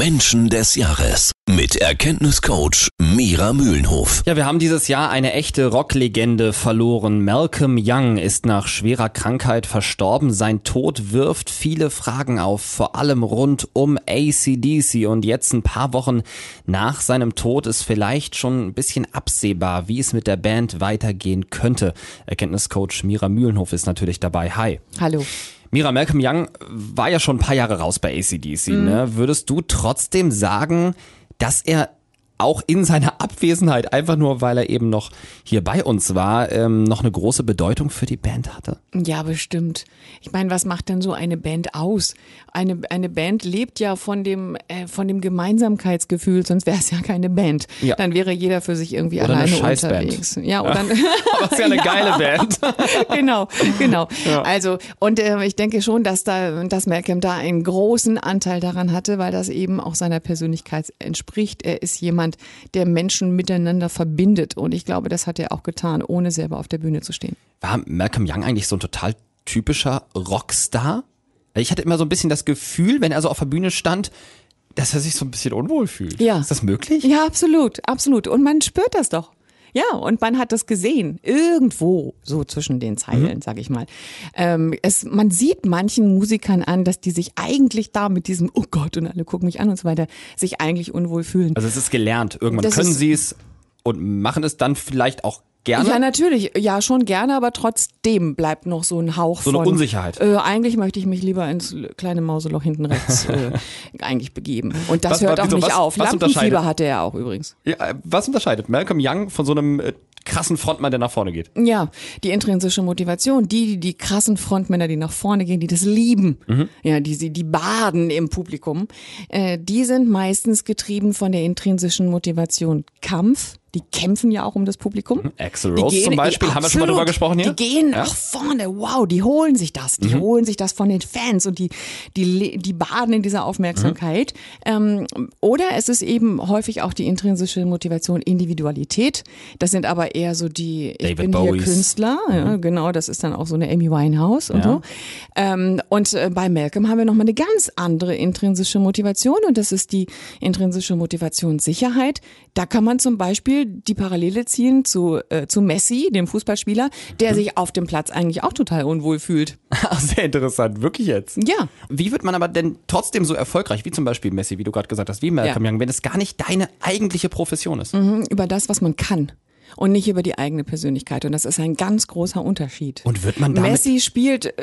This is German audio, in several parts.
Menschen des Jahres mit Erkenntniscoach Mira Mühlenhof. Ja, wir haben dieses Jahr eine echte Rocklegende verloren. Malcolm Young ist nach schwerer Krankheit verstorben. Sein Tod wirft viele Fragen auf, vor allem rund um AC/DC. Und jetzt ein paar Wochen nach seinem Tod ist vielleicht schon ein bisschen absehbar, wie es mit der Band weitergehen könnte. Erkenntniscoach Mira Mühlenhof ist natürlich dabei. Hi. Hallo. Mira, Malcolm Young war ja schon ein paar Jahre raus bei AC/DC. Ne? Würdest du trotzdem sagen, dass er auch in seiner Abwesenheit, einfach nur weil er eben noch hier bei uns war, noch eine große Bedeutung für die Band hatte? Ja, bestimmt. Ich meine, was macht denn so eine Band aus? Eine Band lebt ja von dem Gemeinsamkeitsgefühl, sonst wäre es ja keine Band. Ja. Dann wäre jeder für sich irgendwie oder alleine eine unterwegs. Ja, oder aber es ist ja eine geile Band. Genau. Ja. Also, und ich denke schon, dass Malcolm da einen großen Anteil daran hatte, weil das eben auch seiner Persönlichkeit entspricht. Er ist jemand, der Menschen miteinander verbindet. Und ich glaube, das hat er auch getan, ohne selber auf der Bühne zu stehen. War Malcolm Young eigentlich so ein total typischer Rockstar? Ich hatte immer so ein bisschen das Gefühl, wenn er so auf der Bühne stand, dass er sich so ein bisschen unwohl fühlt. Ja. Ist das möglich? Ja, absolut, absolut. Und man spürt das doch. Ja, und man hat das gesehen, irgendwo so zwischen den Zeilen, sag ich mal. Man sieht manchen Musikern an, dass die sich eigentlich da mit diesem oh Gott und alle gucken mich an und so weiter, sich eigentlich unwohl fühlen. Also es ist gelernt. Irgendwann können sie es und machen es dann vielleicht auch gerne? Ja, natürlich. Ja, schon gerne, aber trotzdem bleibt noch so ein Hauch von... So eine Unsicherheit. Eigentlich möchte ich mich lieber ins kleine Mauseloch hinten rechts eigentlich begeben. Und das hört auch nicht auf. Lampenfieber hatte er auch übrigens. Ja, was unterscheidet Malcolm Young von so einem krassen Frontmann, der nach vorne geht? Ja, die intrinsische Motivation. Die krassen Frontmänner, die nach vorne gehen, die das lieben, ja, die baden im Publikum, die sind meistens getrieben von der intrinsischen Motivation Kampf. Die kämpfen ja auch um das Publikum. Axl Rose zum Beispiel, haben wir schon mal drüber gesprochen hier? Die gehen nach vorne, wow, die holen sich das. Die holen sich das von den Fans und die baden in dieser Aufmerksamkeit. Oder es ist eben häufig auch die intrinsische Motivation Individualität. Das sind aber eher so die, ich bin hier Künstler. Ja, genau, das ist dann auch so eine Amy Winehouse und so. Und bei Malcolm haben wir nochmal eine ganz andere intrinsische Motivation und das ist die intrinsische Motivation Sicherheit. Da kann man zum Beispiel die Parallele ziehen zu Messi, dem Fußballspieler, der sich auf dem Platz eigentlich auch total unwohl fühlt. Sehr interessant, wirklich jetzt? Ja. Wie wird man aber denn trotzdem so erfolgreich, wie zum Beispiel Messi, wie du gerade gesagt hast, wie Malcolm Young, wenn es gar nicht deine eigentliche Profession ist? Über das, was man kann. Und nicht über die eigene Persönlichkeit. Und das ist ein ganz großer Unterschied. Und wird man damit... Messi spielt,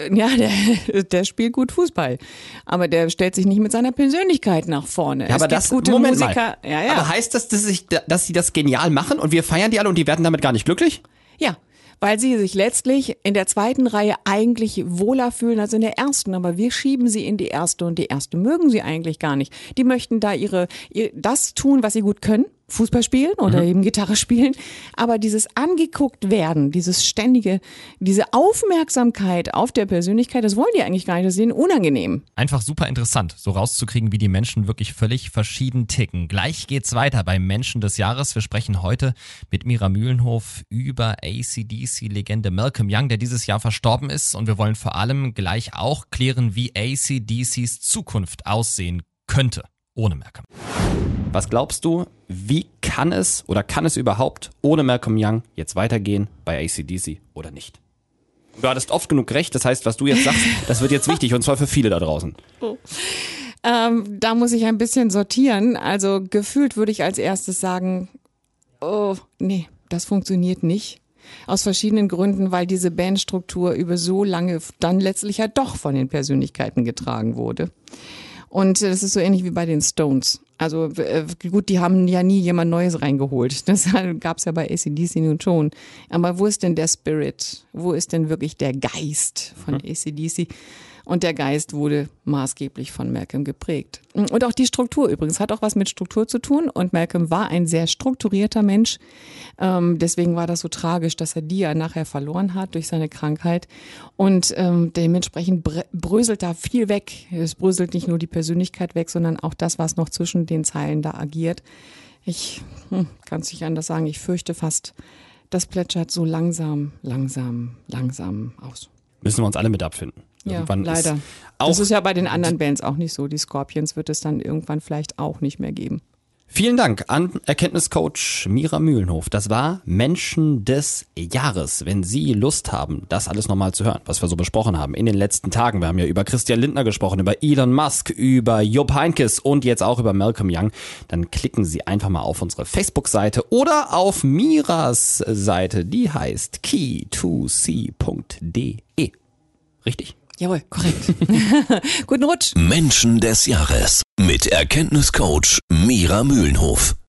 der spielt gut Fußball. Aber der stellt sich nicht mit seiner Persönlichkeit nach vorne. Ja, aber es gibt gute Musiker. Mal. Ja. Aber heißt das, dass sie das genial machen und wir feiern die alle und die werden damit gar nicht glücklich? Ja. Weil sie sich letztlich in der zweiten Reihe eigentlich wohler fühlen als in der ersten. Aber wir schieben sie in die erste und die erste mögen sie eigentlich gar nicht. Die möchten da das tun, was sie gut können. Fußball spielen oder eben Gitarre spielen. Aber dieses angeguckt werden, diese Aufmerksamkeit auf der Persönlichkeit, das wollen die eigentlich gar nicht. Das ist ihnen unangenehm. Einfach super interessant, so rauszukriegen, wie die Menschen wirklich völlig verschieden ticken. Gleich geht's weiter beim Menschen des Jahres. Wir sprechen heute mit Mira Mühlenhof über AC/DC-Legende Malcolm Young, der dieses Jahr verstorben ist. Und wir wollen vor allem gleich auch klären, wie AC/DCs Zukunft aussehen könnte ohne Malcolm. Was glaubst du, wie kann es überhaupt ohne Malcolm Young jetzt weitergehen bei AC/DC oder nicht? Du hattest oft genug recht, das heißt, was du jetzt sagst, das wird jetzt wichtig und zwar für viele da draußen. Da muss ich ein bisschen sortieren. Also gefühlt würde ich als erstes sagen, oh, nee, das funktioniert nicht. Aus verschiedenen Gründen, weil diese Bandstruktur über so lange dann letztlich ja doch von den Persönlichkeiten getragen wurde. Und das ist so ähnlich wie bei den Stones. Also gut, die haben ja nie jemand Neues reingeholt. Das gab's ja bei AC/DC nun schon. Aber wo ist denn der Spirit? Wo ist denn wirklich der Geist von AC/DC? Und der Geist wurde maßgeblich von Malcolm geprägt. Und auch die Struktur übrigens hat auch was mit Struktur zu tun. Und Malcolm war ein sehr strukturierter Mensch. Deswegen war das so tragisch, dass er die ja nachher verloren hat durch seine Krankheit. Und dementsprechend bröselt da viel weg. Es bröselt nicht nur die Persönlichkeit weg, sondern auch das, was noch zwischen den Zeilen da agiert. Ich kann es nicht anders sagen. Ich fürchte fast, das plätschert so langsam aus. Müssen wir uns alle mit abfinden. Ja, Irgendwann leider. ist auch Das ist ja bei den anderen Bands auch nicht so. Die Scorpions wird es dann irgendwann vielleicht auch nicht mehr geben. Vielen Dank an Erkenntniscoach Mira Mühlenhof. Das war Menschen des Jahres. Wenn Sie Lust haben, das alles nochmal zu hören, was wir so besprochen haben in den letzten Tagen. Wir haben ja über Christian Lindner gesprochen, über Elon Musk, über Jupp Heynckes und jetzt auch über Malcolm Young. Dann klicken Sie einfach mal auf unsere Facebook-Seite oder auf Miras Seite. Die heißt key2c.de. Richtig? Jawohl, korrekt. Guten Rutsch. Menschen des Jahres mit Erkenntniscoach Mira Mühlenhof.